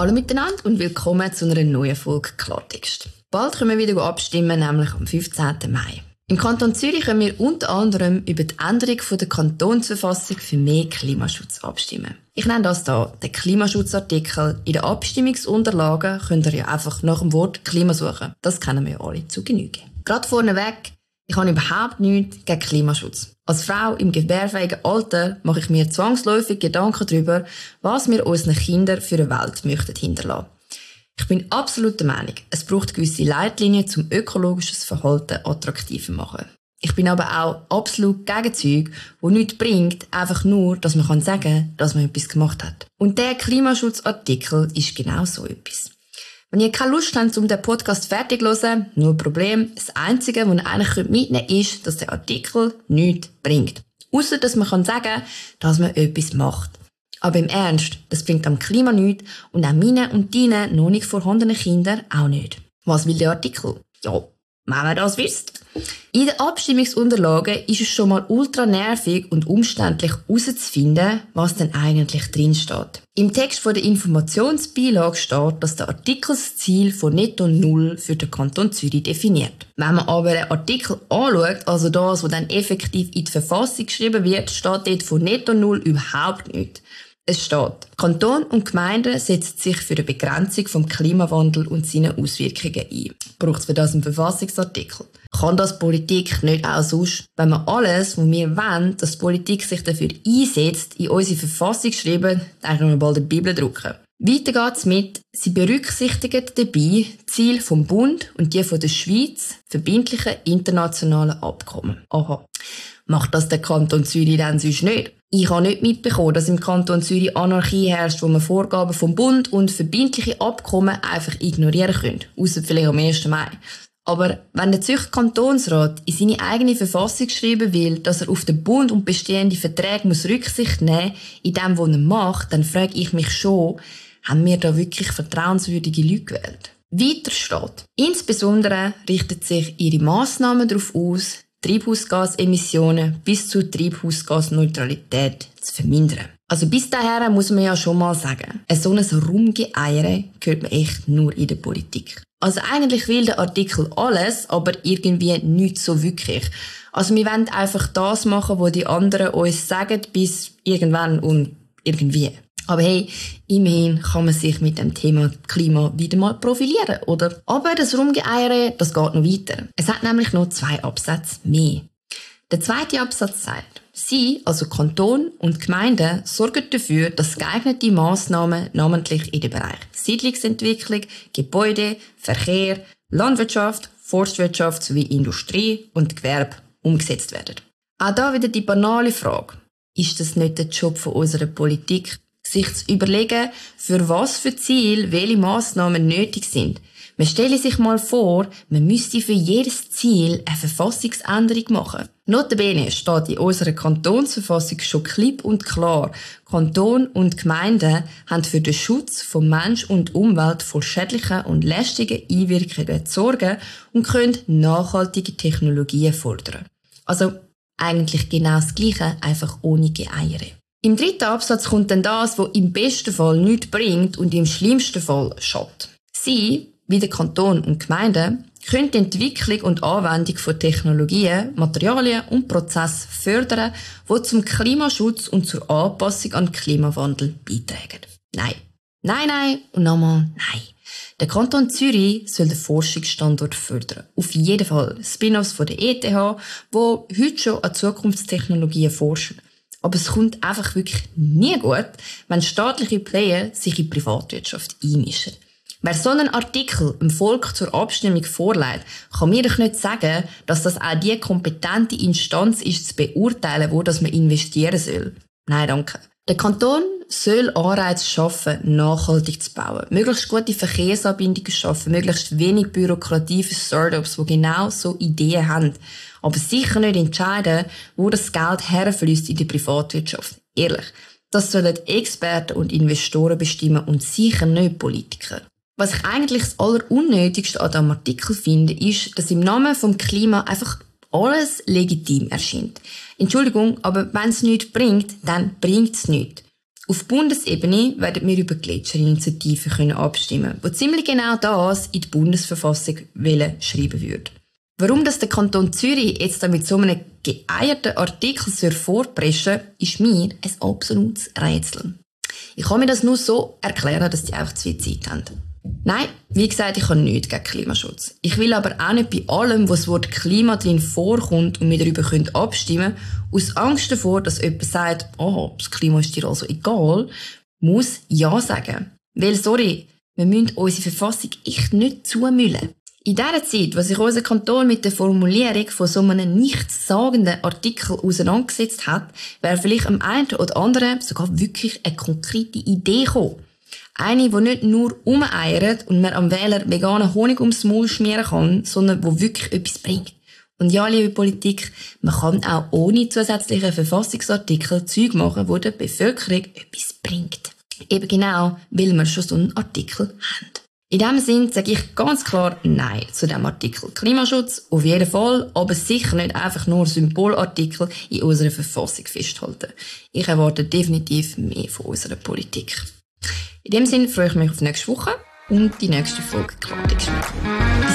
Hallo miteinander und willkommen zu einer neuen Folge Klartext. Bald können wir wieder abstimmen, nämlich am 15. Mai. Im Kanton Zürich können wir unter anderem über die Änderung der Kantonsverfassung für mehr Klimaschutz abstimmen. Ich nenne das hier den Klimaschutzartikel. In den Abstimmungsunterlagen könnt ihr ja einfach nach dem Wort Klima suchen. Das kennen wir ja alle zu Genüge. Gerade vorneweg, ich habe überhaupt nichts gegen Klimaschutz. Als Frau im gebärfähigen Alter mache ich mir zwangsläufig Gedanken darüber, was wir unseren Kindern für eine Welt möchten hinterlassen. Ich bin absolut der Meinung, es braucht gewisse Leitlinien, um ökologisches Verhalten attraktiver zu machen. Ich bin aber auch absolut gegen Zeug, das nichts bringt, einfach nur, dass man sagen kann, dass man etwas gemacht hat. Und der Klimaschutzartikel ist genau so etwas. Wenn ihr keine Lust habt, um den Podcast fertig zu hören, nur Problem. Das Einzige, was ihr eigentlich mitnehmen könnt, ist, dass der Artikel nichts bringt. Ausser, dass man sagen kann, dass man etwas macht. Aber im Ernst, das bringt am Klima nichts und auch meinen und deinen noch nicht vorhandenen Kindern auch nicht. Was will der Artikel? Ja, wenn man das wisst. In den Abstimmungsunterlagen ist es schon mal ultra nervig und umständlich herauszufinden, was denn eigentlich drin steht. Im Text der Informationsbeilage steht, dass der Artikel das Ziel von Netto Null für den Kanton Zürich definiert. Wenn man aber den Artikel anschaut, also das, was dann effektiv in die Verfassung geschrieben wird, steht dort von Netto Null überhaupt nichts. Es steht, Kanton und Gemeinden setzen sich für eine Begrenzung vom Klimawandel und seinen Auswirkungen ein. Braucht es für das einen Verfassungsartikel? Kann das Politik nicht auch sonst, wenn wir alles, was wir wollen, dass die Politik sich dafür einsetzt, in unsere Verfassung schreiben, dann können wir bald eine Bibel drucken. Weiter geht's mit, sie berücksichtigen dabei die Ziele vom Bund und die von der Schweiz verbindlichen internationalen Abkommen. Aha. Macht das der Kanton Zürich dann sonst nicht? Ich habe nicht mitbekommen, dass im Kanton Zürich Anarchie herrscht, wo man Vorgaben vom Bund und verbindliche Abkommen einfach ignorieren können. Ausser vielleicht am 1. Mai. Aber wenn der Zürcher Kantonsrat in seine eigene Verfassung schreiben will, dass er auf den Bund und bestehende Verträge muss Rücksicht nehmen in dem, was er macht, dann frage ich mich schon, haben wir da wirklich vertrauenswürdige Leute gewählt? Weiter steht, insbesondere richtet sich ihre Massnahmen darauf aus, Treibhausgasemissionen bis zur Treibhausgasneutralität zu vermindern. Also bis dahin muss man ja schon mal sagen, so ein Rumgeeiere hört man echt nur in der Politik. Also eigentlich will der Artikel alles, aber irgendwie nicht so wirklich. Also wir wollen einfach das machen, was die anderen uns sagen, bis irgendwann und irgendwie. Aber hey, immerhin kann man sich mit dem Thema Klima wieder mal profilieren, oder? Aber das Rumgeeiere, das geht noch weiter. Es hat nämlich noch 2 Absätze mehr. Der zweite Absatz sagt, Sie, also Kanton und Gemeinden, sorgen dafür, dass geeignete Massnahmen, namentlich in den Bereichen Siedlungsentwicklung, Gebäude, Verkehr, Landwirtschaft, Forstwirtschaft sowie Industrie und Gewerbe umgesetzt werden. Auch da wieder die banale Frage. Ist das nicht der Job von unserer Politik, sich zu überlegen, für was für Ziel welche Massnahmen nötig sind? Man stelle sich mal vor, man müsste für jedes Ziel eine Verfassungsänderung machen. Notabene steht in unserer Kantonsverfassung schon klipp und klar, Kanton und Gemeinden haben für den Schutz von Mensch und Umwelt vor schädlichen und lästigen Einwirkungen zu sorgen und können nachhaltige Technologien fordern. Also eigentlich genau das Gleiche, einfach ohne Geeiere. Im dritten Absatz kommt dann das, was im besten Fall nichts bringt und im schlimmsten Fall schadet. Sie, wie der Kanton und Gemeinden, können die Entwicklung und Anwendung von Technologien, Materialien und Prozessen fördern, die zum Klimaschutz und zur Anpassung an den Klimawandel beitragen. Nein. Nein, nein und nochmal nein. Der Kanton Zürich soll den Forschungsstandort fördern. Auf jeden Fall. Spin-offs von der ETH, die heute schon an Zukunftstechnologien forschen. Aber es kommt einfach wirklich nie gut, wenn staatliche Player sich in die Privatwirtschaft einmischen. Wer so einen Artikel dem Volk zur Abstimmung vorlegt, kann mir doch nicht sagen, dass das auch die kompetente Instanz ist, zu beurteilen, wo das man investieren soll. Nein, danke. Der Kanton soll Anreize schaffen, nachhaltig zu bauen, möglichst gute Verkehrsanbindungen schaffen, möglichst wenig Bürokratie für Startups, die genau so Ideen haben. Aber sicher nicht entscheiden, wo das Geld herfließt in die Privatwirtschaft. Ehrlich, das sollen Experten und Investoren bestimmen und sicher nicht Politiker. Was ich eigentlich das Allerunnötigste an diesem Artikel finde, ist, dass im Namen vom Klima einfach alles legitim erscheint. Entschuldigung, aber wenn es nichts bringt, dann bringt es nichts. Auf Bundesebene werden wir über Gletscherinitiativen abstimmen, die ziemlich genau das in die Bundesverfassung schreiben würde. Warum das der Kanton Zürich jetzt da mit so einem geeierten Artikel vorpreschen soll, ist mir ein absolutes Rätsel. Ich kann mir das nur so erklären, dass die einfach zu viel Zeit haben. Nein, wie gesagt, ich habe nichts gegen Klimaschutz. Ich will aber auch nicht bei allem, wo das Wort Klima drin vorkommt und wir darüber abstimmen können, aus Angst davor, dass jemand sagt, das Klima ist dir also egal, muss Ja sagen. Weil, sorry, wir müssen unsere Verfassung echt nicht zumüllen. In dieser Zeit, wo sich unser Kanton mit der Formulierung von so einem nichtssagenden Artikel auseinandergesetzt hat, wäre vielleicht am einen oder anderen sogar wirklich eine konkrete Idee gekommen. Eine, die nicht nur rumeiert und man am Wähler veganen Honig ums Maul schmieren kann, sondern die wirklich etwas bringt. Und ja, liebe Politik, man kann auch ohne zusätzlichen Verfassungsartikel Zeug machen, wo der Bevölkerung etwas bringt. Eben genau, weil wir schon so einen Artikel haben. In diesem Sinn sage ich ganz klar Nein zu dem Artikel Klimaschutz, auf jeden Fall, aber sicher nicht einfach nur Symbolartikel in unserer Verfassung festhalten. Ich erwarte definitiv mehr von unserer Politik. In dem Sinn freue ich mich auf nächste Woche und die nächste Folge Klartext.